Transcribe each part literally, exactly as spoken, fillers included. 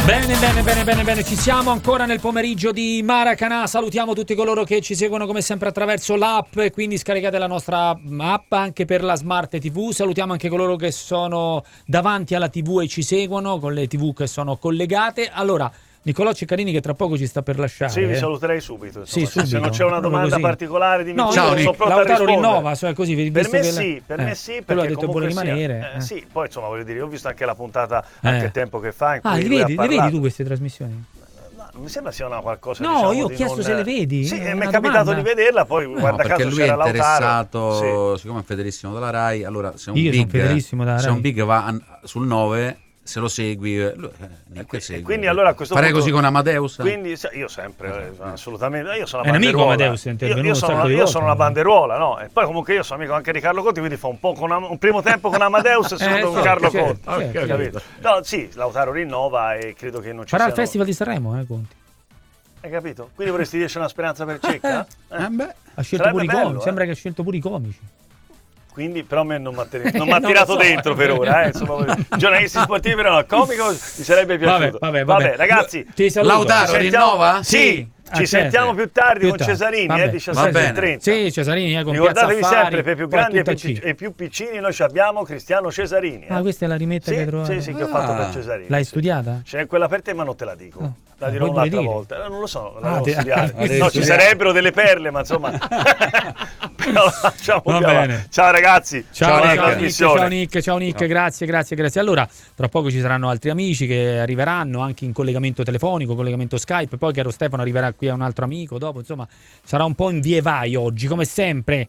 Bene, bene, bene, bene, bene, ci siamo ancora nel pomeriggio di Maracanã. Salutiamo tutti coloro che ci seguono come sempre attraverso l'app, e quindi scaricate la nostra app anche per la Smart T V. Salutiamo anche coloro che sono davanti alla T V e ci seguono con le T V che sono collegate. Allora, Nicolò Ceccarini che tra poco ci sta per lasciare. Sì, vi saluterei subito. Sì, subito. Se non c'è una domanda particolare di no, ciao, sono pronto a rispondere. Rinnova, cioè così, per me che sì, per eh, me sì, perché ha detto vuole rimanere. Sia, eh, eh. Sì, poi insomma voglio dire, io ho visto anche la puntata, anche eh. il tempo che fa in cui ah, lui li vedi, ha parlato. le vedi tu queste trasmissioni? No, non mi sembra sia una qualcosa no, diciamo, io ho di chiesto non... se le vedi. Sì, è mi è capitato domanda. di vederla, poi no, guarda perché caso lui è c'era interessato, Lautaro. siccome è fedelissimo della Rai, allora se un io big, sono fedelissimo della se Rai. un big va sul nove, se lo segui, lui, eh, e segui. quindi allora a questo farei punto, così con Amadeus. Quindi io sempre, eh, assolutamente, io sono è una un amico banderuola. Amadeus, è intervenuto io, io, sono, un sacco di io volte, sono una banderuola, no? E poi comunque io sono amico anche di Carlo Conti, quindi fa un po' con un primo tempo con Amadeus e secondo eh, con certo, Carlo certo, Conti. certo, Okay, certo. No, sì, Lautaro rinnova e credo che non ci farà siano... il Festival di Sanremo, eh, Conti. Hai capito? Quindi vorresti dirci una speranza per Cecca? Eh, eh beh, ha scelto pure i bello, comici, eh? sembra che ha scelto pure i comici. Quindi però a me non mi ha tirato so. dentro per ora, eh, insomma, giornalisti sportivi però no, comico mi sarebbe piaciuto. Vabbè, vabbè, vabbè. Vabbè ragazzi, ti saluto. Lautaro Ci sentiamo- rinnova? Sì, Sì. ci Ah, sentiamo certo. più tardi Più con tardi. Cesarini, Vabbè. eh, Va diciassette e bene. trenta. Sì, Cesarini, eh, con Ricordatevi Piazza Affari, sempre, per i più poi grandi e tutta più, C. e più piccini noi ci abbiamo Cristiano Cesarini. Eh. Ah, questa è la rimetta sì, che hai trovato? sì, sì, che ho Ah. fatto per Cesarini. L'hai sì. studiata? C'è quella per te ma non te la dico. Oh. La Ah, dirò vuoi un'altra dire? volta. Eh, non lo so, la Ah, devo te- studiare. ah, No, ci sarebbero delle perle, ma insomma. Però lasciamo Va più bene. avanti. Ciao ragazzi, Ciao, buona Nick, trasmissione. ciao Nick, ciao Nick, Ciao. grazie, grazie, grazie. Allora, tra poco ci saranno altri amici che arriveranno anche in collegamento telefonico, collegamento Skype, poi caro Stefano arriverà qui a un altro amico dopo, insomma, sarà un po' in vie vai oggi, come sempre.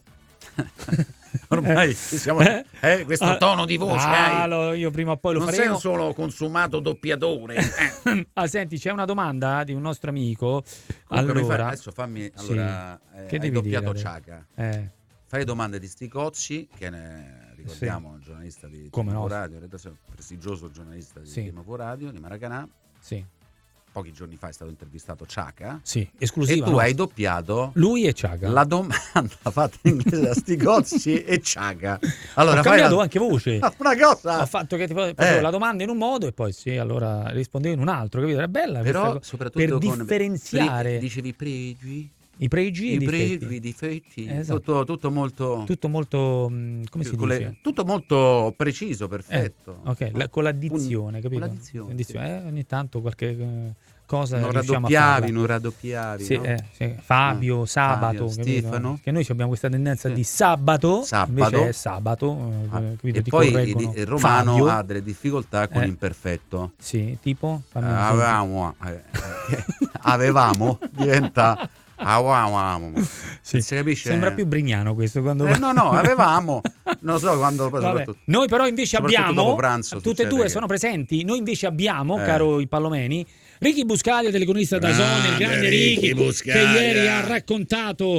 ormai siamo, eh, questo tono di voce ah, hai. lo, io prima o poi lo Non sei faremo. un solo consumato doppiatore. Eh. Ah, senti, c'è una domanda di un nostro amico. Comunque mi Allora, fai- adesso fammi allora, Sì. eh, Che hai devi doppiato dire? Ciaca. eh, Fai domande di Sticozzi, che ne ricordiamo, un giornalista di Come Primo no? Radio, redazione- prestigioso giornalista di Sì. Primo Radio di Maracanã. sì, Pochi giorni fa è stato intervistato Ciaca. sì, E esclusiva. tu no? hai doppiato Lui e Ciaga. la domanda fatta in inglese da Sticozzi e Ciaca. Allora, Ho fai cambiato la- anche voce. una cosa. Ho fatto che tipo facevo Eh. la domanda in un modo e poi sì, allora rispondevo in un altro, capito? Era bella questa Però cosa. soprattutto per con differenziare pre- dicevi pregi, i pregi e i i difetti. pregi, i difetti, Esatto. tutto, tutto molto Tutto molto mh, come si con le- dice? tutto molto preciso, Eh, perfetto. ok, la- con l'addizione, capito? Con l'addizione, L'addizione, eh, ogni tanto qualche eh, cosa non riusciamo a raddoppiavi, farla. non raddoppiavi, Sì, no? eh, sì. Fabio, Ah, Sabato, Fabio, capito? Stefano. Che noi abbiamo questa tendenza Sì. di sabato, Sabato. invece è sabato, eh, Ah, capito? e Ti poi correggono. il, il romano Fabio. ha delle difficoltà con Eh. l'imperfetto. Sì, tipo? Fammi un esempio. Avevamo, eh, eh, avevamo diventa avevamo. Sì. Si capisce? Sembra più Brignano questo quando Eh, no, no, avevamo. Non lo so quando poi Vabbè. soprattutto. Noi però invece soprattutto abbiamo dopo pranzo tutte e succede due che- sono presenti. Noi invece abbiamo, Eh. caro i Pallomeni, Ricky Buscaglia, telecronista da Zone, il Grande grande Ricky Ricky, che Buscaglia. ieri ha raccontato.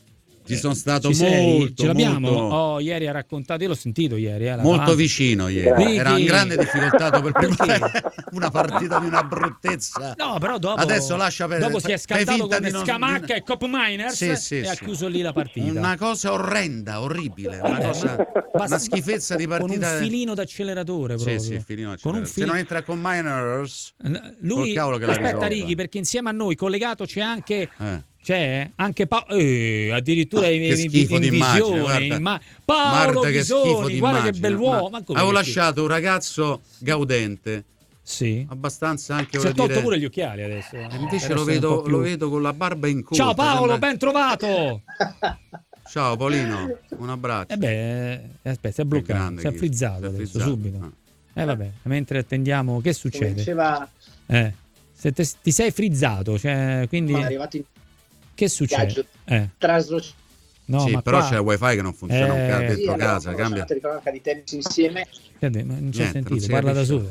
Ci sono stato Ci sei? molto, Ce l'abbiamo? molto, Oh, ieri ha raccontato, io l'ho sentito ieri. Eh, la molto davanti. vicino ieri. Ricky. Era in grande difficoltà per Perché? preparare una partita di una bruttezza. No, però dopo, Adesso lascia perdere. dopo si è Fai scaldato finta con di non- Scamacca e Cop Miners Sì, sì, e ha sì. chiuso lì la partita. Una cosa orrenda, orribile, una, Vabbè, cosa, basta- una schifezza di con partita. un filino d'acceleratore Sì, proprio. sì, filino Con un Se fili- non entra con Miners, N- Lui, col cavolo che la aspetta risolva. Ricky, perché insieme a noi collegato c'è anche eh. c'è anche Pa- eh, addirittura in, Che in- schifo in di immagine, visione, guarda. in ma- Paolo Guarda che schifo Bisoni, di guarda che immagine. bell'uomo. Ma Ma come avevo perché? lasciato un ragazzo gaudente, Sì. abbastanza anche Si è voglio tolto dire. pure gli occhiali adesso. E invece Adesso lo è un vedo, po' più- lo vedo con la barba in coda. Ciao Paolo, sembra- ben trovato. Ciao Paolino, un abbraccio. Eh beh, eh, aspetta, si è bloccato, grande si è chi- frizzato si è adesso, frizzato. subito. Ah. Eh vabbè, mentre attendiamo, che Come succede? diceva, Eh, se te- ti sei frizzato, cioè, quindi è arrivato in che succede? viaggio Eh, traslocato. no, sì, ma però qua- c'è il wifi che non funziona un Eh, cazzo sì, dentro Sì, abbiamo casa, fatto cambia. una telecronaca di tennis insieme. Che de- non ci ho Niente, non sentito, si parla da capisce solo. un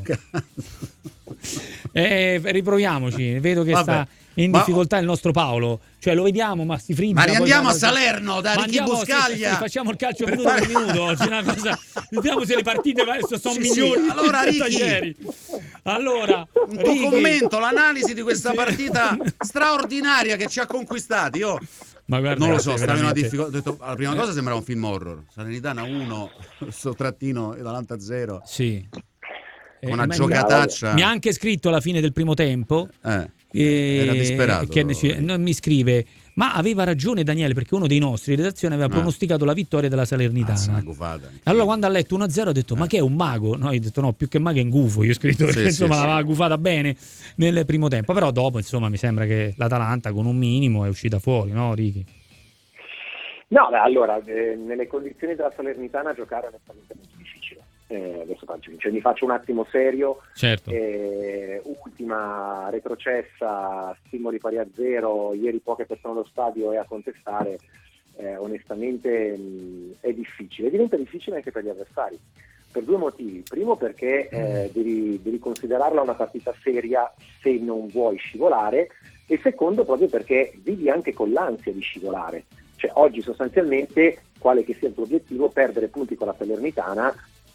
cazzo. Eh, riproviamoci, vedo che Vabbè. sta in Ma- difficoltà il nostro Paolo, cioè lo vediamo ma si frizza. Ma poi riandiamo a fa- Salerno da Ma Ricky andiamo, sì, Buscaglia. sì, facciamo il calcio Per minuto fare- per minuto oggi, una cosa. Vediamo se le partite adesso sono Sì, migliori sì. Allora, rispetto a Ricky. ieri. Allora, Un tuo Ricky. commento, l'analisi di questa Sì. partita straordinaria che ci ha conquistati. Io Ma guarda, non lo so, veramente- stava in una difficoltà. Ho detto, la prima cosa sembrava un film horror. Salernitana uno, Sotrattino e Atalanta zero. Sì. eh, una ma- giocataccia. Mi ha anche scritto alla fine del primo tempo. Eh, eh, era disperato. Che ne- non mi scrive. Ma aveva ragione Daniele, perché uno dei nostri in redazione aveva Ah. pronosticato la vittoria della Salernitana. una gufata. Allora quando ha letto uno a zero ha detto: ma che è un mago? No, io ho detto no, più che mago è un gufo. Io ho scritto perché Sì, insomma sì, l'aveva sì. gufata bene nel primo tempo. Però dopo insomma mi sembra che l'Atalanta con un minimo è uscita fuori, no Ricky? No, beh, allora, eh, nelle condizioni della Salernitana giocare è onestamente molto difficile. Eh, adesso faccio, cioè, mi faccio un attimo serio. Certo. Eh, ultima retrocessa, Stimoli pari a zero, ieri poche persone allo stadio e a contestare, eh, onestamente mh, è difficile. Diventa difficile anche per gli avversari, per due motivi. Primo perché eh, devi, devi considerarla una partita seria se non vuoi scivolare, e secondo proprio perché vivi anche con l'ansia di scivolare. Cioè oggi sostanzialmente, quale che sia il tuo obiettivo, perdere punti con la Salernitana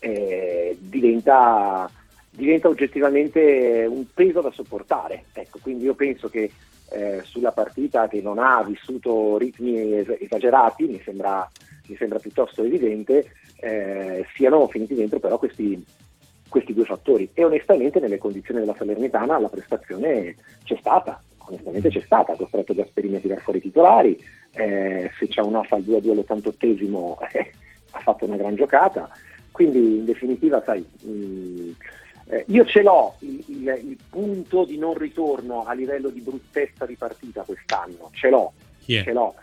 eh, diventa, diventa oggettivamente un peso da sopportare. Ecco, quindi io penso che eh, sulla partita che non ha vissuto ritmi es- esagerati, mi sembra, mi sembra piuttosto evidente, eh, siano finiti dentro però questi, questi due fattori. E onestamente nelle condizioni della Salernitana la prestazione c'è stata. Onestamente c'è stata, ha costretto Gasperini a tirar fuori i titolari, eh, se c'è un off al due a due all'ottantottesimo eh, ha fatto una gran giocata, quindi in definitiva sai, mh, eh, io ce l'ho il, il, il punto di non ritorno a livello di bruttezza di partita quest'anno, ce l'ho, Chi è? ce l'ho,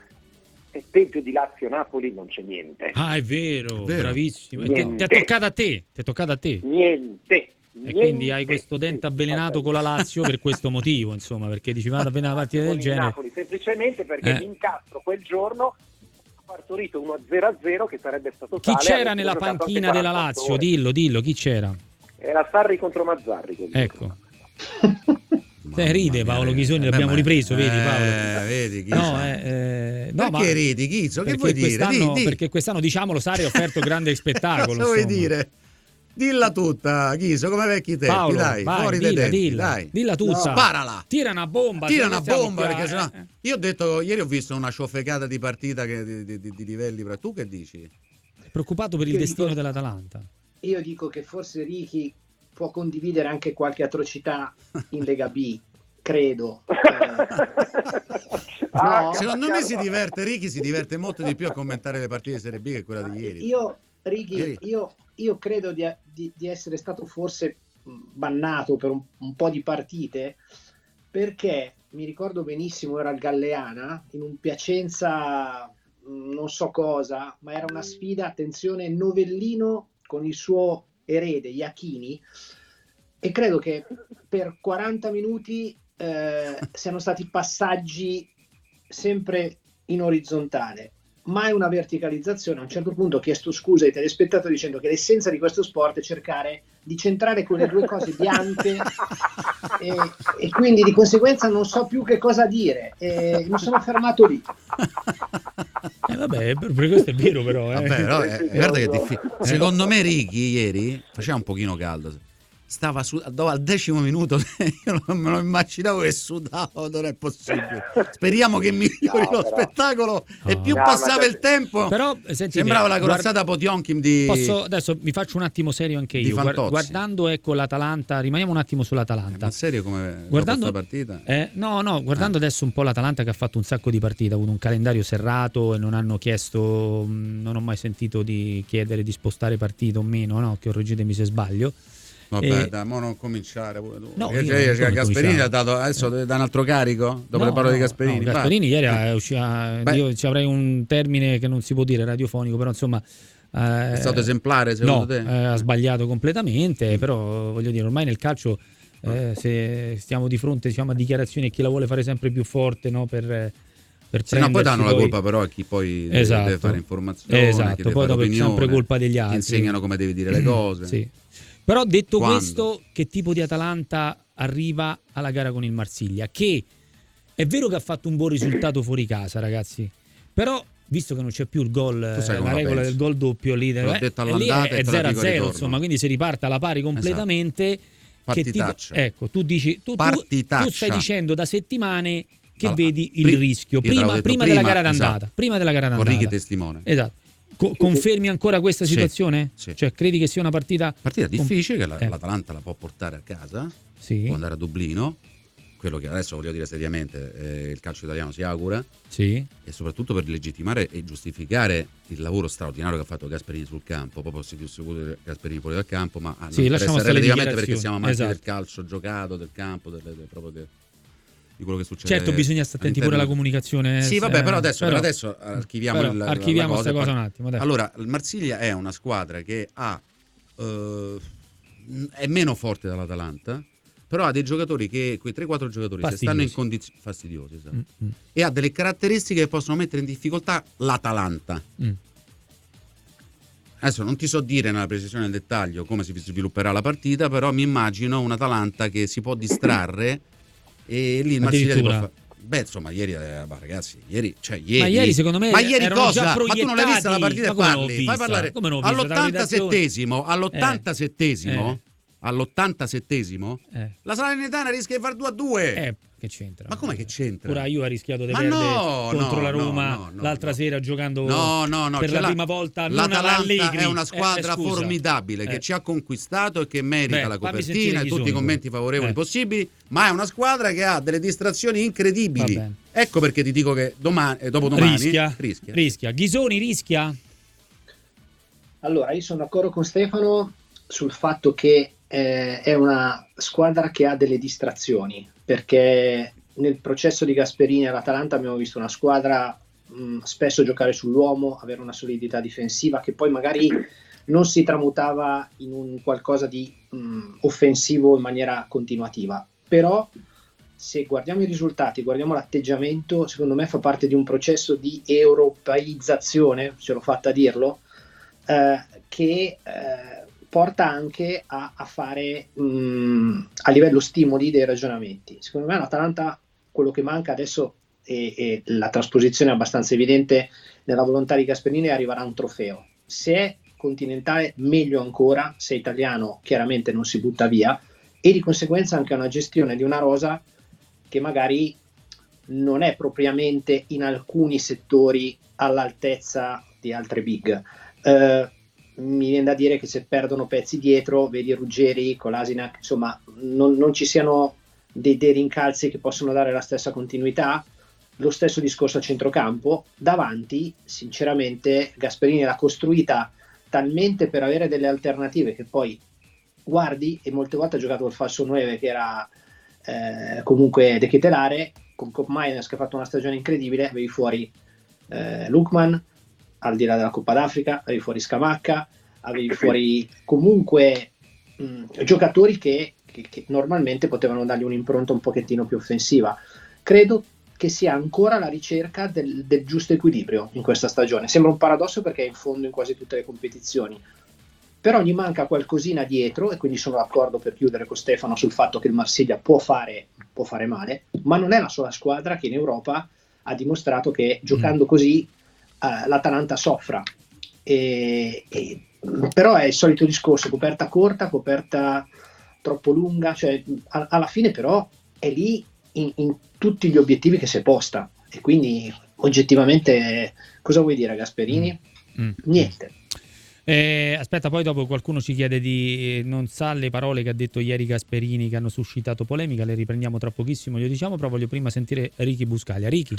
e peggio di Lazio-Napoli non c'è niente, Ah, è vero, È vero. bravissimo. E Ti Niente. ti è toccata a te, ti è toccata a te. niente. E quindi hai questo dente avvelenato con la Lazio per questo motivo, insomma, perché dici vado a vedere una partita con del il genere. Napoli, semplicemente perché Eh. l'incastro quel giorno ha partorito uno zero a zero che sarebbe stato Chi tale, c'era avesse nella giocato anche panchina della quarantotto Lazio? ore. Dillo, dillo, chi c'era? Era Sarri contro Mazzarri quel Ecco. giorno. Te ride Paolo Ghisoni, Eh, l'abbiamo beh, ripreso, vedi eh, Paolo? vedi, Ghizzo. No, eh, eh, no, Perché ma ridi, Ghizzo? Che perché vuoi dire? quest'anno, Di, di. perché quest'anno, diciamolo, Sarri ha offerto grande spettacolo. Cosa vuoi insomma. dire? Dilla tutta, Ghiso, come vecchi tempi, Paolo, dai, vai, fuori dilla, dai tempi, dilla, dai. dilla tutta. No, sparala. Tira una bomba. Tira se una noi siamo bomba, qua, perché sennò... eh. Io ho detto, ieri ho visto una ciofecata di partita che, di, di, di, di livelli, però tu che dici? Preoccupato per il Io destino dico- dell'Atalanta. Io dico che forse Ricky può condividere anche qualche atrocità in Lega B, credo. Eh, Ah, no? Secondo me si diverte, Ricky si diverte molto di più a commentare le partite di Serie B che quella di ieri. Io, Ricky, Ieri. io, io credo di, di- di essere stato forse bannato per un, un po' di partite, perché mi ricordo benissimo, era al Galleana, in un Piacenza mh, non so cosa, ma era una sfida, attenzione, Novellino con il suo erede Iachini, e credo che per quaranta minuti eh, siano stati passaggi sempre in orizzontale, mai una verticalizzazione. A un certo punto ho chiesto scusa ai telespettatori dicendo che l'essenza di questo sport è cercare di centrare quelle due cose bianche e, e quindi di conseguenza non so più che cosa dire e mi sono fermato lì. Eh, vabbè, per, per questo è vero, però. Eh. Vabbè, però, eh, Sì, sì, guarda che è sì. difficile. Secondo me Ricky ieri faceva un pochino caldo. Stava su, dopo al decimo minuto, io non me lo immaginavo che sudavo, non è possibile. Speriamo che migliori No, lo però- spettacolo e No. più No, passava ma- il tempo. Però, sentite, sembrava la guarda- corazzata Potionkin di... Posso, adesso mi faccio un attimo serio anche Di io. Guar- Fantozzi. guardando ecco l'Atalanta, rimaniamo un attimo Ma sull'Atalanta. serio come Guardando, dopo questa partita? eh, no, no, guardando Ah. adesso un po' l'Atalanta che ha fatto un sacco di partite, ha avuto un calendario serrato e non hanno chiesto, mh, non ho mai sentito di chiedere di spostare partite o meno, no? Correggetemi se sbaglio. Vabbè, Eh, dai, mo non cominciare pure tu. No, Perché io cioè, non cioè, come Gasperini cominciare. ha dato adesso da un altro carico dopo No, le parole no, di Gasperini. no, vai. Gasperini ieri è uscita, Beh. io ci avrei un termine che non si può dire radiofonico, però insomma eh, È stato esemplare secondo no, te? eh, ha sbagliato completamente, però voglio dire, ormai nel calcio eh, se stiamo di fronte diciamo, a dichiarazioni e chi la vuole fare sempre più forte, no, per, per Sì, no, poi prendersi danno la colpa però a chi poi deve- Esatto. deve fare informazioni, Esatto, chi deve poi fare dopo è opinione, sempre colpa degli ti altri. insegnano come devi dire le cose. Sì. Però detto Quando? questo, che tipo di Atalanta arriva alla gara con il Marsiglia? Che è vero che ha fatto un buon risultato fuori casa, ragazzi, però visto che non c'è più il gol, Tu sai eh, come la la regola penso. del gol doppio lì, L'ho eh, detto e lì è, all'andata e è te la zero a dico al zero, ritorno. insomma, quindi si riparte alla pari completamente. Che tipo, Partitaccia. ecco, tu dici, tu, tu, Partitaccia. tu stai dicendo da settimane che Allora, vedi il pri- rischio io te l'avevo prima, detto prima prima, della gara d'andata, esatto. prima della gara Con d'andata. Righi testimone. Esatto. Co- confermi ancora questa Sì, situazione? sì. Cioè credi che sia una partita Partita difficile che la- Eh. l'Atalanta la può portare a casa, Sì, può andare a Dublino, quello che adesso voglio dire seriamente eh, il calcio italiano si augura, sì. e soprattutto per legittimare e giustificare il lavoro straordinario che ha fatto Gasperini sul campo. Poi posso più sicuro Gasperini fuori dal campo, ma ah, non Sì, lasciamo interessa stare le relativamente perché dichiarazioni. siamo amanti Esatto. del calcio giocato, del campo, del, del- proprio de- di quello che succede. Certo, bisogna stare attenti pure alla all'interno- comunicazione. Sì, vabbè, eh, però adesso, però- adesso archiviamo però il, la- archiviamo la sta e cosa poi- un attimo, dai. Allora, il Marsiglia è una squadra che ha eh, è meno forte dell'Atalanta, però ha dei giocatori che, quei tre quattro giocatori, se stanno in condizioni fastidiosi, esatto, Mm, mm, e ha delle caratteristiche che possono mettere in difficoltà l'Atalanta. mm. Adesso non ti so dire nella precisione del dettaglio come si svilupperà la partita, però mi immagino un Atalanta che si può distrarre e lì il Marsiglia ti può Addirittura. fa- Beh, insomma, ieri, eh, ma ragazzi, ieri, cioè ieri, Ma ieri secondo me ma ieri erano cosa? già Ma tu non l'hai vista la proiettati? partita Ma e come non l'ho parli? Fai vista? parlare Come non l'ho vista? all'ottantasettesimo, all'ottantasettesimo, Eh. all'ottantasettesimo, Eh. la Salernitana rischia di far due a due. Eh, che c'entra? Ma com'è che c'entra? Pure io ha rischiato di Ma perdere no, contro no, la Roma no, no, no, l'altra no. sera giocando No, no, no, per c'è la la- prima volta non L'Atalanta all'Allegri. è una Eh, squadra eh, scusa. formidabile che Eh. ci ha conquistato e che merita Beh, la fammi sentire copertina e chi tutti i sono. commenti favorevoli Eh. possibili, ma è una squadra che ha delle distrazioni incredibili. Va bene. Ecco perché ti dico che domani, eh, dopo domani rischia, rischia. rischia. Ghisoni rischia? Allora, io sono d'accordo con Stefano sul fatto che eh, è una squadra che ha delle distrazioni, perché nel processo di Gasperini all'Atalanta abbiamo visto una squadra mh, spesso giocare sull'uomo, avere una solidità difensiva che poi magari non si tramutava in un qualcosa di mh, offensivo in maniera continuativa. Però se guardiamo i risultati, guardiamo l'atteggiamento, secondo me fa parte di un processo di europeizzazione, ce l'ho fatta a dirlo, eh, che eh, porta anche a, a fare mh, a livello stimoli dei ragionamenti. Secondo me l'Atalanta quello che manca adesso, e, e la trasposizione è abbastanza evidente nella volontà di Gasperini, è arrivare a un trofeo. Se è continentale meglio ancora, se è italiano chiaramente non si butta via, e di conseguenza anche una gestione di una rosa che magari non è propriamente in alcuni settori all'altezza di altre big. Eh, mi viene da dire che se perdono pezzi dietro, vedi Ruggeri, Kolasinac, insomma non, non ci siano dei, dei rincalzi che possono dare la stessa continuità. Lo stesso discorso a centrocampo. Davanti sinceramente Gasperini l'ha costruita talmente per avere delle alternative che poi guardi, e molte volte ha giocato il falso nove che era eh, comunque De Ketelare, con Koop Meiners che ha fatto una stagione incredibile, avevi fuori eh, Lukman, al di là della Coppa d'Africa, avevi fuori Scamacca, avevi fuori comunque mh, giocatori che, che, che normalmente potevano dargli un'impronta un pochettino più offensiva. Credo che sia ancora la ricerca del, del giusto equilibrio in questa stagione. Sembra un paradosso perché è in fondo in quasi tutte le competizioni, però gli manca qualcosina dietro, e quindi sono d'accordo, per chiudere con Stefano, sul fatto che il Marsiglia può fare, può fare male, ma non è la sola squadra che in Europa ha dimostrato che giocando così uh, l'Atalanta soffra. E, e, però è il solito discorso, coperta corta, coperta troppo lunga, cioè a, alla fine però è lì in, in tutti gli obiettivi che si è posta, e quindi oggettivamente cosa vuoi dire Gasperini? Mm. Mm. Niente. Eh, aspetta, poi dopo qualcuno ci chiede di non sa le parole che ha detto ieri Gasperini che hanno suscitato polemica, le riprendiamo tra pochissimo, glielo diciamo, però voglio prima sentire Ricky Buscaglia. Ricky.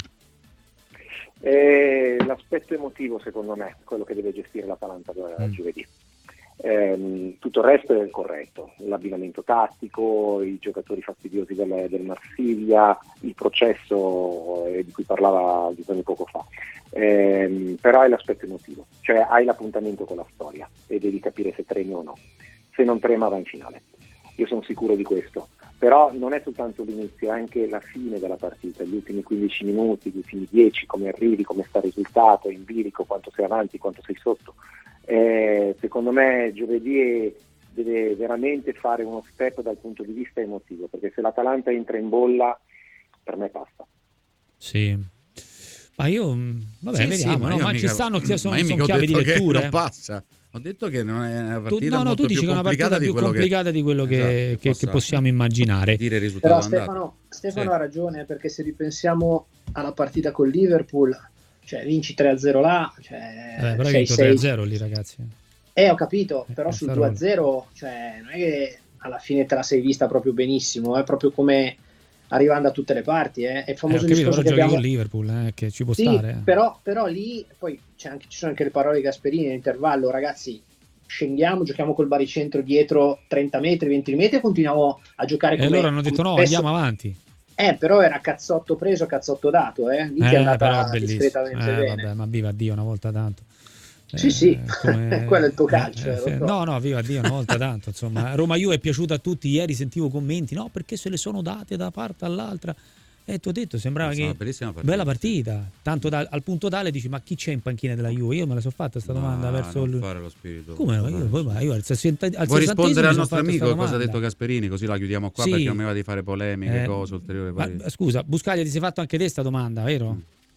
Eh, l'aspetto emotivo secondo me è quello che deve gestire l'Atalanta mm. giovedì. Eh, tutto il resto è corretto, l'abbinamento tattico, i giocatori fastidiosi del, del Marsiglia, il processo eh, di cui parlava Giovanni poco fa, eh, però è l'aspetto emotivo, cioè hai l'appuntamento con la storia e devi capire se tremi o no. Se non trema va in finale, io sono sicuro di questo, però non è soltanto l'inizio, è anche la fine della partita, gli ultimi quindici minuti, gli ultimi dieci, come arrivi, come sta il risultato, in bilico, quanto sei avanti, quanto sei sotto. Eh, secondo me giovedì deve veramente fare uno step dal punto di vista emotivo, perché se l'Atalanta entra in bolla per me passa. Sì, ma io vabbè sì, vediamo, sì, ma, no? Ma mica, ci stanno, sono, ma io sono mica ho chiavi di detto che lettura. non passa. Ho detto che non è una partita tu, no, no, molto tu dici più che è una partita più complicata che, di quello che, esatto, che, che possiamo immaginare. Dire il risultato Però Stefano, Stefano sì. ha ragione, perché se ripensiamo alla partita con Liverpool, cioè vinci tre a zero là, cioè, eh, però hai vinto tre a zero lì, ragazzi. Eh, ho capito, però eh, sul due a zero, cioè, non è che alla fine te la sei vista proprio benissimo, è proprio come arrivando a tutte le parti, eh. È il famoso eh, capito, discorso però che giochi abbiamo... con Liverpool, eh, che ci può sì, stare. Eh. Però, però lì poi c'è anche, ci sono anche le parole di Gasperini nell'intervallo, ragazzi, scendiamo, giochiamo col baricentro dietro trenta metri, venti metri e continuiamo a giocare come... E loro hanno detto no, spesso... andiamo avanti. Eh, però era cazzotto preso, cazzotto dato, eh. Lì ti è Eh, andata però bellissimo. discretamente Eh, bene. vabbè, ma viva Dio una volta tanto. Sì, Eh, sì, come- quello è il tuo calcio. eh, eh, lo sì. so. No, no, viva Dio una volta tanto. Insomma, Roma Juve è piaciuta a tutti. Ieri sentivo commenti, no, perché se le sono date da parte all'altra. E ti ho detto, sembrava Insomma, che bellissima partita. bella partita. Tanto da- al punto tale dici, ma chi c'è in panchina della Juve? Io me la sono fatta sta domanda No, verso non il... fare lo spirito. Come no? Io, poi, ma io al sessanta al Vuoi sessantesimo rispondere al mi sono nostro fatta amico sta cosa ha domanda. detto Gasperini? Così la chiudiamo qua Sì. perché non mi va di fare polemiche, Eh, cose ulteriori. ma, poi- scusa, Buscaglia, ti sei fatto anche te sta domanda, vero? Mm.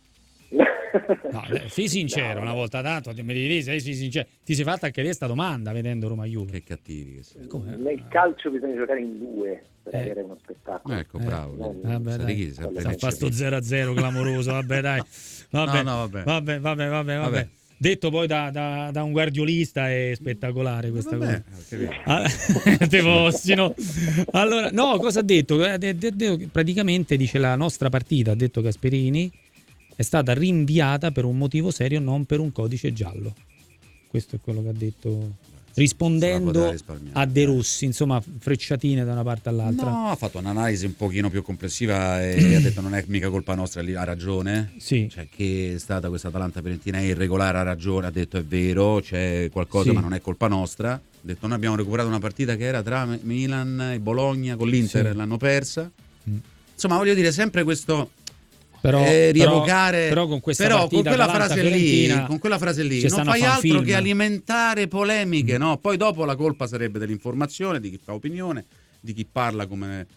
No, eh, sii sincero, No, una volta tanto, mi devi dire, sei, sii sincero. Ti sei fatta anche te sta domanda vedendo Roma Juve. Che cattivi che siete. Come? Nel calcio bisogna giocare in due per Eh. avere uno spettacolo. Ecco, Eh, bravo. non- Vabbè, Sai dai. di chi? Sempre Sta che fa sto c'è. zero a zero clamoroso, vabbè dai. Vabbè, No, no, vabbè. vabbè, vabbè, vabbè, vabbè. Vabbè. Detto poi da, da- da un guardiolista è spettacolare questa Vabbè, cosa. che vedi. Ah, te possino. Allora, no, cosa ha detto? Eh, de- de- de- Praticamente dice la nostra partita, ha detto Gasperini, è stata rinviata per un motivo serio, non per un codice giallo. Questo è quello che ha detto, Se la rispondendo poteva risparmiare. a De Rossi, insomma, frecciatine da una parte all'altra. No, ha fatto un'analisi un pochino più complessiva e ha detto non è mica colpa nostra, lì ha ragione. Sì. Cioè che è stata questa Atalanta Fiorentina è irregolare, ha ragione, ha detto è vero, c'è qualcosa Sì. ma non è colpa nostra. Ha detto noi abbiamo recuperato una partita che era tra Milan e Bologna con l'Inter, Sì. l'hanno persa. Mm. Insomma, voglio dire sempre questo Però, eh, però- rievocare però con questa però partita con quella frase lì, Atalanta-Fiorentina con quella frase lì ci non stanno a fai fan altro film. che alimentare polemiche, no? Poi dopo la colpa sarebbe dell'informazione, di chi fa opinione, di chi parla come,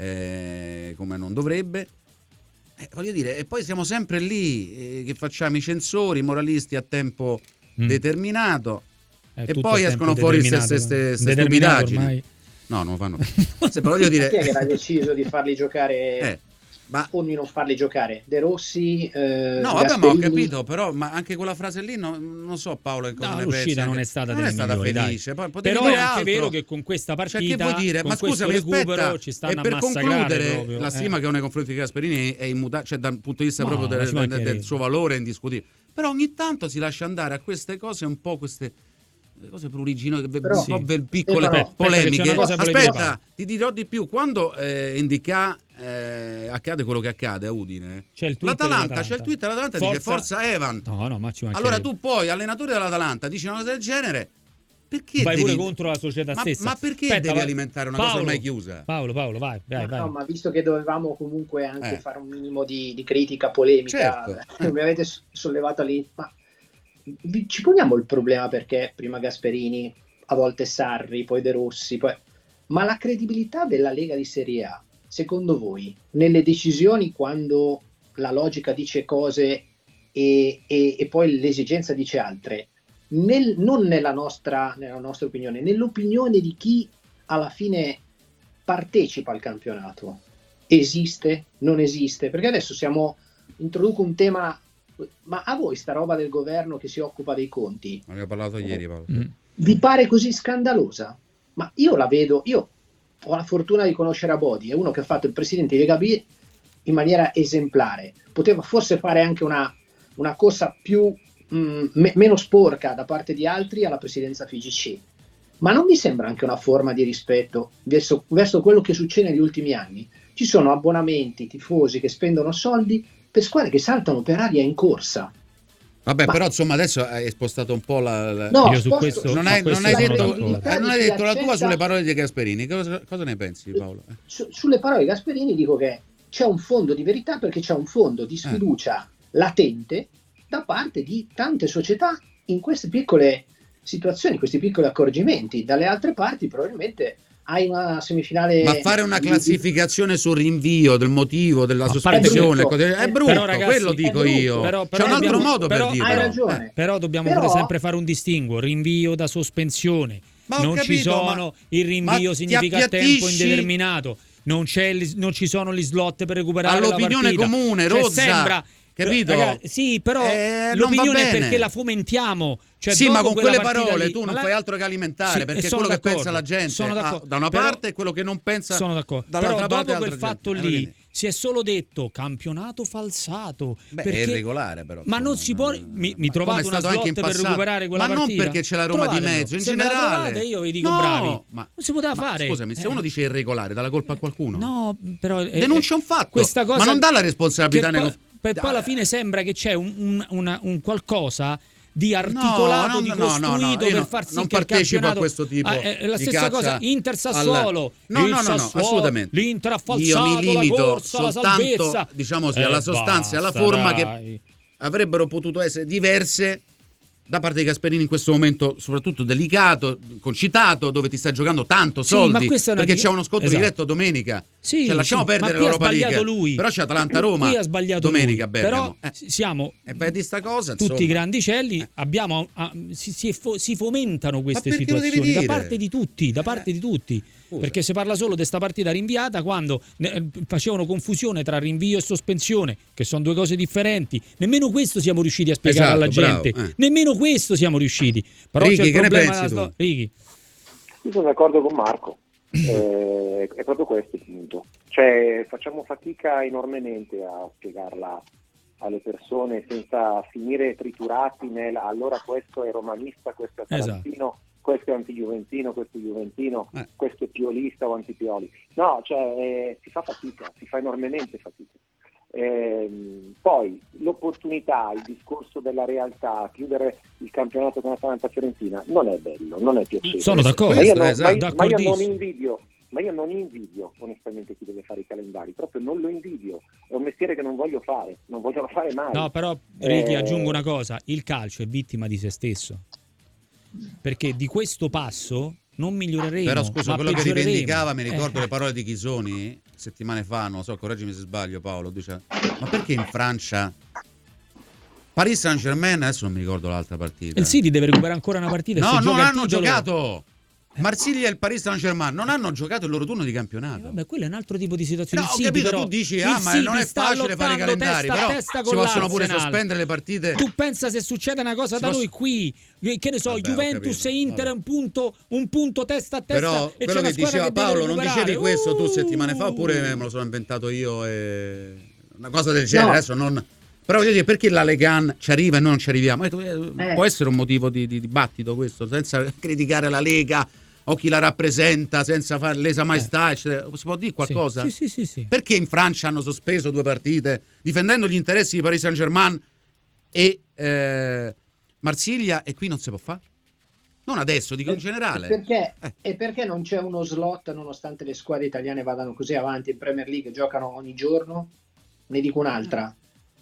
eh, come non dovrebbe. Eh, voglio dire, e poi siamo sempre lì eh, che facciamo i censori, i moralisti a tempo Mm. determinato. È E tutto poi a tempo escono fuori determinato, ste- ste- ste determinato stupidaggini. ormai. No, non lo fanno. Se, però voglio dire, Chi è che era deciso di farli giocare eh, ma o di non farli giocare? De Rossi, eh, no, vabbè, ma ho Gasperini? capito, però ma anche quella frase lì no- non so Paolo che cosa No, ne l'uscita pensi, non anche- è stata non è delle stata migliori, dai. felice, poi potevi Però è dire anche altro. vero che con questa partita, Cioè, che vuoi dire? con Ma questo scusami, recupero aspetta, ci stanno e per a massacrare concludere proprio, la eh. stima che ho nei confronti di Gasperini è immutabile, cioè dal punto di vista No, proprio ma del, ci del- mancherebbe. del suo valore è indiscutibile. Però ogni tanto si lascia andare a queste cose un po' queste cose pruriginose, Però- un po' ver- piccole Stefano, aspetta, che c'è polemiche. una cosa volevo Aspetta, fare. ti dirò di più, quando eh, indica eh, accade quello che accade a Udine. C'è il Twitter L'Atalanta, dell'Atalanta. c'è il Twitter dell'Atalanta dice Forza Evan. No, no, ma ci mancherebbe. Allora tu poi, allenatore dell'Atalanta, dici una cosa del genere, perché vai devi... pure contro la società ma, stessa. ma perché Aspetta, devi va- alimentare una Paolo, cosa ormai chiusa? Paolo, Paolo, vai, vai, Ma, vai. no, ma visto che dovevamo comunque anche Eh. fare un minimo di, di critica polemica, Certo. mi avete s- sollevato lì, ma vi- ci poniamo il problema perché prima Gasperini, a volte Sarri, poi De Rossi, poi... ma la credibilità della Lega di Serie A, secondo voi, nelle decisioni quando la logica dice cose e, e- e poi l'esigenza dice altre, nel- non nella nostra, nella nostra opinione, nell'opinione di chi alla fine partecipa al campionato, esiste, non esiste? Perché adesso siamo, introduco un tema, ma a voi sta roba del governo che si occupa dei conti, Ne abbiamo parlato ieri, Paolo. Mm. vi pare così scandalosa? Ma io la vedo, io ho la fortuna di conoscere Abodi, è uno che ha fatto il presidente di Lega B in maniera esemplare, poteva forse fare anche una, una cosa più mh, me- meno sporca da parte di altri alla presidenza F I G C, ma non mi sembra anche una forma di rispetto verso, verso quello che succede negli ultimi anni? Ci sono abbonamenti, tifosi che spendono soldi per squadre che saltano per aria in corsa. Vabbè, Ma- però insomma adesso hai spostato un po' la... la- No, Io su sposto- questo- non su hai, questo non hai sono detto, d'accordo. eh, non hai detto la tua accetta- sulle parole di Gasperini. Cosa, cosa ne pensi, Paolo? Eh. Su- sulle parole di Gasperini dico che c'è un fondo di verità perché c'è un fondo di sfiducia latente da parte di tante società in queste piccole situazioni, questi piccoli accorgimenti. Dalle altre parti probabilmente hai una semifinale... Ma fare una di- classificazione sul rinvio, del motivo, della Ma sospensione, è cose- brutto. è brutto, Però, ragazzi, quello è dico brutto. io. Però- C'è però un altro dobbiamo- modo però- per dire. Hai però. ragione. Eh. Però dobbiamo Però- pure sempre fare un distinguo, rinvio da sospensione. Ma ho Non ci capito, sono, ma- il rinvio ma ti significa a tempo appiattisci- indeterminato. Non, c'è, li- non ci sono gli slot per recuperare All'opinione la partita. comune, Cioè, rozza. sembra capito? Ragazzi, sì, però eh, l'opinione è perché la fomentiamo. Cioè, sì, ma con quelle parole lì, tu non la... fai altro che alimentare, sì, perché quello d'accordo. Che pensa la gente sono ah, da una però, parte e quello che non pensa sono d'accordo. dall'altra però parte dopo quel fatto gente. lì eh, si è solo detto campionato falsato. Beh, perché... è irregolare però. Ma non si può... Mi, mi trovate una slot per recuperare quella ma partita? Ma non perché c'è la Roma Trovatelo. di mezzo, in se generale. Me la io vi dico no, bravi. Ma, non si poteva ma, fare. Scusami, se eh. uno dice irregolare, dà la colpa a qualcuno? No, però... Denuncia un fatto, questa cosa ma non dà la responsabilità nei confronti. Per poi alla fine sembra che c'è un, un, una, un qualcosa di articolato, no, no, di no, costruito no, no, per non, far sì non che il campionato... a questo tipo ah, è la di stessa cosa Inter Sassuolo. Al... No, il no, no, no, Sassuolo, assolutamente. L'Inter ha falsato Io mi limito la corsa, la soltanto, salvezza. diciamo così, eh, alla sostanza e alla forma dai. Che avrebbero potuto essere diverse da parte di Gasperini in questo momento, soprattutto delicato, concitato, dove ti stai giocando tanto soldi, sì, perché di... c'è uno scontro esatto. diretto domenica. Sì, cioè, lasciamo sì, perdere ma l'Europa League. Lui. Però c'è Atalanta-Roma qui ha sbagliato domenica, lui. Bergamo. Però eh. siamo e poi di sta cosa, tutti insomma. grandicelli, eh. abbiamo a, si, si, si fomentano queste ma situazioni da parte di tutti, da parte eh. di tutti. Scusa. Perché si parla solo di sta partita rinviata quando ne, facevano confusione tra rinvio e sospensione, che sono due cose differenti. Nemmeno questo siamo riusciti a spiegare esatto, alla gente. bravo, eh. Nemmeno questo siamo riusciti. Però Ricky, c'è il che ne problema pensi della... tu? Ricky. Io sono d'accordo con Marco, eh, è proprio questo il punto. Cioè, facciamo fatica enormemente a spiegarla alle persone senza finire triturati nel allora questo è romanista, questo è atalantino, esatto. Questo è anti-juventino, questo è juventino, eh. questo è piolista o anti-pioli. No, cioè eh, si fa fatica, si fa enormemente fatica. Eh, poi l'opportunità, il discorso della realtà, chiudere il campionato con Atalanta Fiorentina non è bello, non è piacevole. Sono d'accordo, ma io, non, esatto, ma io, ma io non invidio, ma io non invidio onestamente chi deve fare i calendari, proprio non lo invidio, è un mestiere che non voglio fare, non voglio fare mai. No, però Ricky, eh... aggiungo una cosa, il calcio è vittima di se stesso. Perché di questo passo non miglioreremo. Però scusa, ma quello che rivendicava, mi ricordo eh. le parole di Chisoni settimane fa, non so, correggimi se sbaglio Paolo, dice, ma perché in Francia Paris Saint-Germain, adesso non mi ricordo l'altra partita. Il City deve recuperare ancora una partita. No, non gioca hanno titolo... giocato. Marsiglia e il Paris Saint-Germain non hanno giocato il loro turno di campionato. Eh, vabbè, quello è un altro tipo di situazione. No, il ho City, capito, però, tu dici, ah, ma non è facile fare i calendari, testa, però testa si possono pure l'Arsenal. sospendere le partite. Tu pensa se succede una cosa si da posso... noi qui, che ne so, vabbè, Juventus e Inter è un punto, un punto testa a testa. Però e quello c'è che diceva che Paolo, non dicevi questo tu uh, settimane fa, oppure me lo sono inventato io e... una cosa del genere, no. adesso non... Però voglio dire, perché la Legan ci arriva e noi non ci arriviamo? Eh, può essere un motivo di, di dibattito questo, senza criticare la Lega o chi la rappresenta, senza far lesa maestà, eh. Si può dire qualcosa? Sì, sì, sì, sì. Perché in Francia hanno sospeso due partite difendendo gli interessi di Paris Saint-Germain e eh, Marsiglia, e qui non si può fare? Non adesso, dico in generale. Perché, eh. E perché non c'è uno slot, nonostante le squadre italiane vadano così avanti in Premier League, giocano ogni giorno? Ne dico un'altra.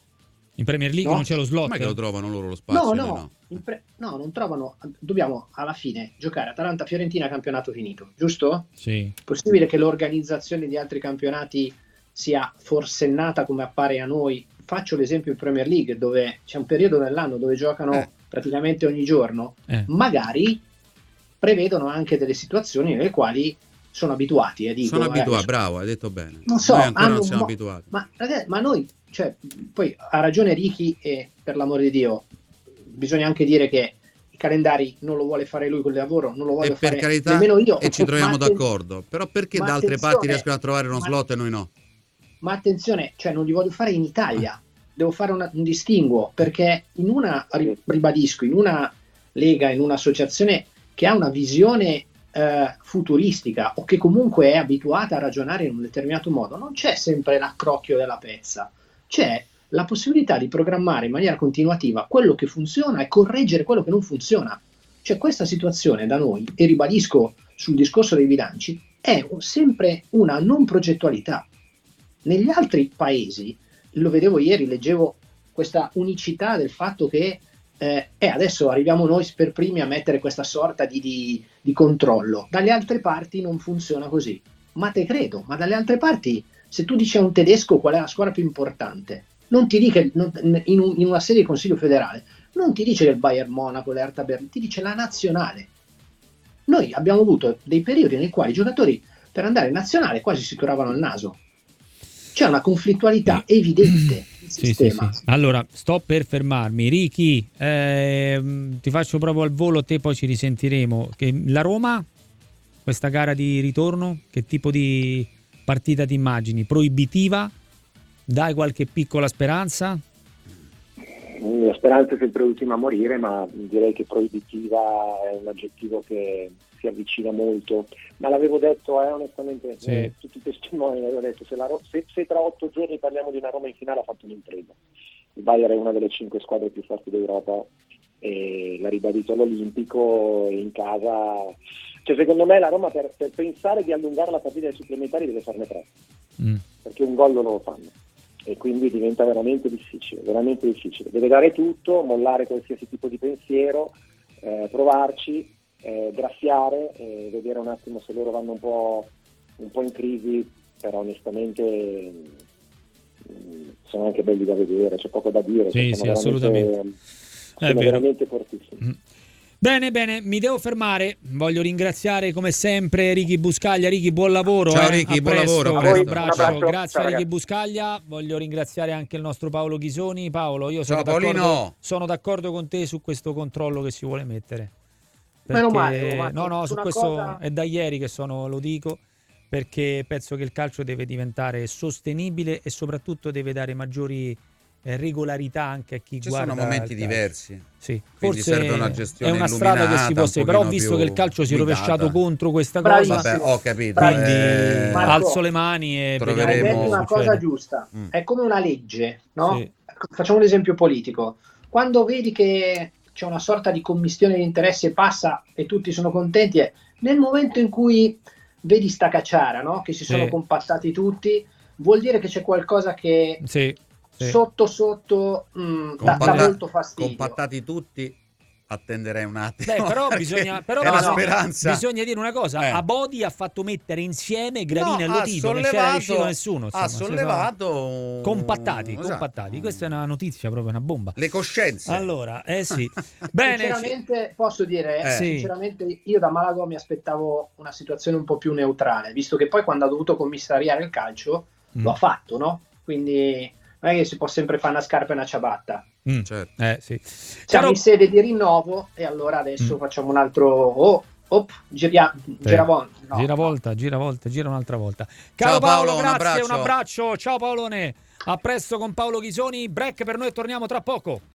In Premier League no? non c'è lo slot? Come che lo trovano loro lo spazio? No, no, no? in pre- no, non trovano. Dobbiamo alla fine giocare Atalanta-Fiorentina, campionato finito, giusto? Sì. Possibile che l'organizzazione di altri campionati sia forsennata come appare a noi? Faccio l'esempio in Premier League, dove c'è un periodo nell'anno dove giocano eh. praticamente ogni giorno. Eh. Magari prevedono anche delle situazioni nelle quali sono abituati. Eh, dico, sono abituati, eh, bravo, hai detto bene. Non so, noi ancora hanno, non siamo ma, abituati. Ma, ma noi, cioè, poi ha ragione Ricky, e per l'amore di Dio, bisogna anche dire che i calendari non lo vuole fare lui quel lavoro, non lo voglio e per fare carità, nemmeno io. E ci troviamo ma d'accordo. Però perché da altre parti riescono a trovare uno ma, slot e noi no? Ma attenzione, cioè non li voglio fare in Italia, devo fare una, un distinguo, perché in una, ribadisco, in una lega, in un'associazione che ha una visione eh, futuristica o che comunque è abituata a ragionare in un determinato modo, non c'è sempre l'accrocchio della pezza, c'è la possibilità di programmare in maniera continuativa quello che funziona e correggere quello che non funziona. Cioè questa situazione da noi, e ribadisco sul discorso dei bilanci, è sempre una non progettualità. Negli altri paesi, lo vedevo ieri, leggevo questa unicità del fatto che eh, eh, adesso arriviamo noi per primi a mettere questa sorta di, di, di controllo. Dalle altre parti non funziona così. Ma te credo, ma dalle altre parti, se tu dici a un tedesco qual è la squadra più importante, non ti dice in, un, in una sede di Consiglio federale, non ti dice il Bayern Monaco, l'Hertha Berlino, ti dice la nazionale. Noi abbiamo avuto dei periodi nei quali i giocatori per andare in nazionale quasi si turavano il naso. C'è una conflittualità evidente. Sì, sistema. sì, sì. Allora, sto per fermarmi. Ricky, ehm, ti faccio proprio al volo, te poi ci risentiremo. Che, la Roma, questa gara di ritorno, che tipo di partita ti immagini? Proibitiva? Dai qualche piccola speranza? La speranza è sempre l'ultima a morire, ma direi che proibitiva è un aggettivo che si avvicina molto. Ma l'avevo detto, eh, onestamente, Sì. eh, tutti i testimoni l'avevo detto, se, la Ro- se, se tra otto giorni parliamo di una Roma in finale ha fatto un'impresa. Il Bayern è una delle cinque squadre più forti d'Europa e l'ha ribadito all'Olimpico in casa. Cioè, secondo me la Roma per, per pensare di allungare la partita ai supplementari deve farne tre, Mm. perché un gol non lo fanno. E quindi diventa veramente difficile, veramente difficile. Deve dare tutto, mollare qualsiasi tipo di pensiero, eh, provarci, eh, graffiare, eh, vedere un attimo se loro vanno un po', un po' in crisi, però onestamente mh, sono anche belli da vedere, c'è poco da dire. Sì, sono sì, veramente, assolutamente. sono È vero. veramente fortissimi. Mm. Bene, bene, mi devo fermare. Voglio ringraziare come sempre Ricky Buscaglia. Ricky, buon lavoro. Ciao, eh. Ricky, A buon presto, lavoro, a Un presto. abbraccio. Un abbraccio. Grazie Ciao, a Ricky ragazzi. Buscaglia. Voglio ringraziare anche il nostro Paolo Ghisoni. Paolo, io sono Ciao, d'accordo, Paolino. sono d'accordo con te su questo controllo che si vuole mettere. Meno Perché- male, ma no, no, su su una questo cosa- è da ieri che sono, lo dico, perché penso che il calcio deve diventare sostenibile e soprattutto deve dare maggiori eh, regolarità anche a chi Ci guarda sono momenti il calcio. diversi. Sì, Quindi forse serve una gestione è una strada che si illuminata, può un seguire, però ho pochino visto più che il calcio si è guidata. rovesciato contro questa Bravissimo. cosa, Vabbè, ho capito. quindi eh, Marco, alzo le mani e troveremo- Hai vediamo detto cosa una cosa succede. giusta, Mm. è come una legge, no? Sì. Facciamo un esempio politico. Quando vedi che c'è una sorta di commistione di interessi e passa e tutti sono contenti, è nel momento in cui vedi sta cacciara, no? Che si sono Sì. compattati tutti, vuol dire che c'è qualcosa che Sì, sì. sotto sotto mh, dà, dà Compatta- molto fastidio. compattati tutti, attenderei un attimo. Beh, però perché bisogna, però è la bisogna- speranza. bisogna dire una cosa, Eh. Abodi ha fatto mettere insieme Gravina No, e ha Lotito, non c'era sollevato- riuscito nessuno. ha insomma, si sollevato fa- compattati, esatto. compattati. Questa è una notizia, proprio una bomba. Le coscienze. Allora, eh sì. Bene, Sinceramente, posso dire, Eh. Sì. sinceramente io da Malago mi aspettavo una situazione un po' più neutrale, visto che poi quando ha dovuto commissariare il calcio Mm. lo ha fatto, no? Quindi non è che si può sempre fare una scarpa e una ciabatta. Mm. Certo. Eh, sì. Siamo Caro- in sede di rinnovo e allora adesso Mm. facciamo un altro... Oh, op, giria, giravon- no, Giravolta, giravolta, gira un'altra volta. Caro Ciao Paolo, Paolo, un grazie, un abbraccio. abbraccio. Ciao Paolone. A presto con Paolo Ghisoni. Break per noi e torniamo tra poco.